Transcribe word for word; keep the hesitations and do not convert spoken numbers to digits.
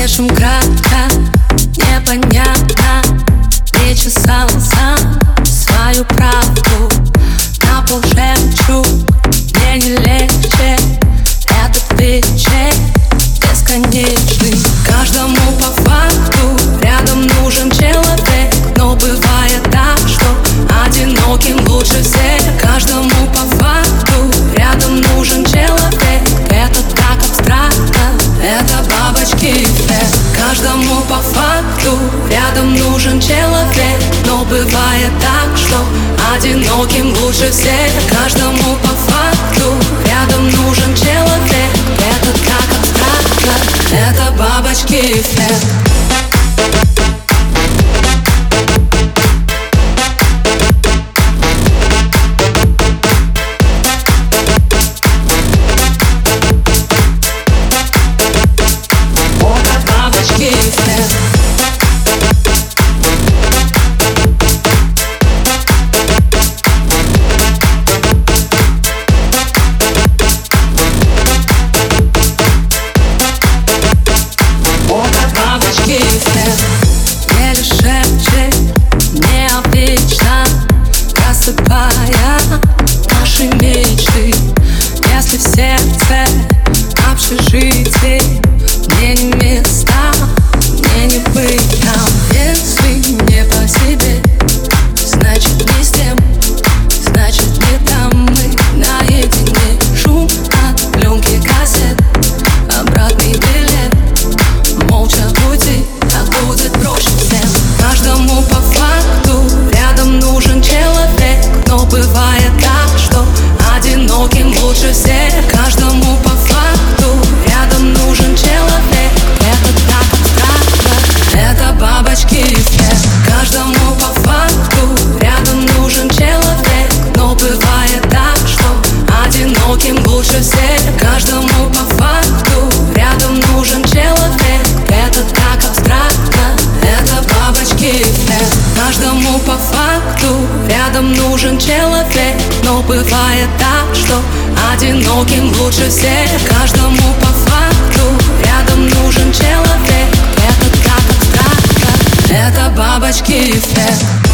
Слишком кратко, непонятно, причесал сам свою правду. На пол жемчуг, мне не легче. Этот вечер бесконечный. Каждому по факту рядом нужен человек, но бывает так, что одиноким лучше всех. Каждому по факту рядом нужен человек. Это так абстрактно, это бабочки эффект. Каждому по факту рядом нужен человек, но бывает так, что одиноким лучше всех. Каждому по факту рядом нужен человек. Это так абстрактно, это бабочки эффект. Еле шепчет необычно, просыпая наши мечты. Если в сердце общежитие, мне не места, мне не быть там. Если не по себе, значит не с тем, значит не там. Мы наедине, шум от пленки кассет, обратный билет, молча уйти, так будет проще всем. Каждому по факту рядом нужен человек, но бывает так, что одиноким лучше всех. Каждому по факту рядом нужен человек. Это так абстрактно, это бабочки эффект. Каждому по факту рядом нужен человек, но бывает так, что одиноким лучше всех. Каждому по факту рядом нужен человек. Это так абстрактно, это бабочки эффект. Каждому по факту рядом нужен человек, но бывает так, что одиноким лучше всех. Каждому по факту рядом нужен человек. Это так абстрактно, это бабочки эффект.